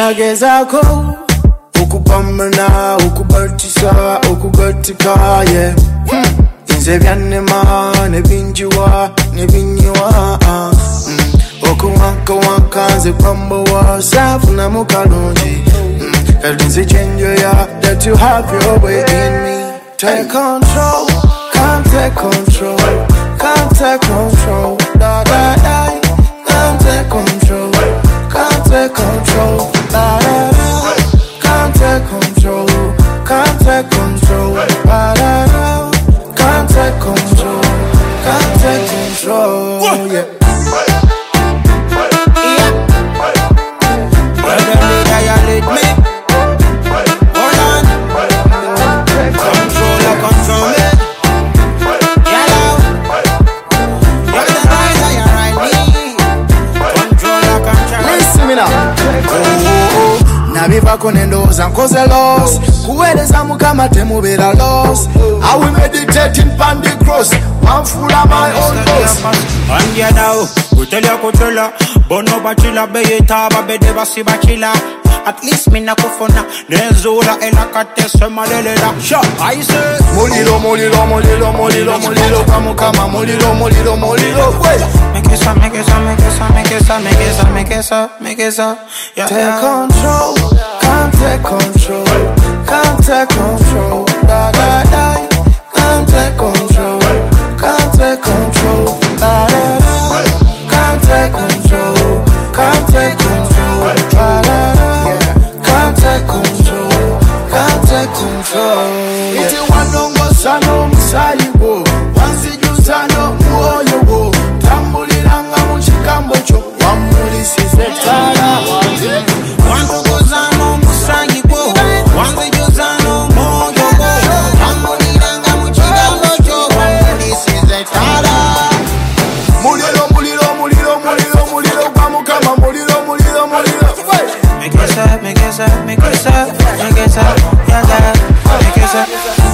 Nagezako ukupambana ukubatisa ukugatika yeah inze byanema nebinjiwa nebinyiwa okuwanka wankanze kwambowa safuna mukalungi Nze change ya that you have your way in me Take control, can't take control Can't take control, da da da Can't take control, can't take control, da da da Can't take control, can't take control, da da da Can't take control, can't take control, yeah Nabivako nendoza nkoze loss kuweleza mukama temubera loss I will meditating pan the cross one full of my own loss and ya now kutelia kutola bono bachila beyeta babede basi bachila at least me na kufona nezura elakate semalela sha I say molilo kama molilo make it yeah. Take control can't take control da da da can't take control da da da can't take control da da da can't take control iti wanongo sano msayibo wanzijuzano muoyo tambuliranga muchikambo cho wamulisize tala wantuguzano musayibo wanzijuzano muoyo tambuliranga muchikambo cho wamulisize tala mulilo kwa mukama mulilo make it up, yeah, make it up.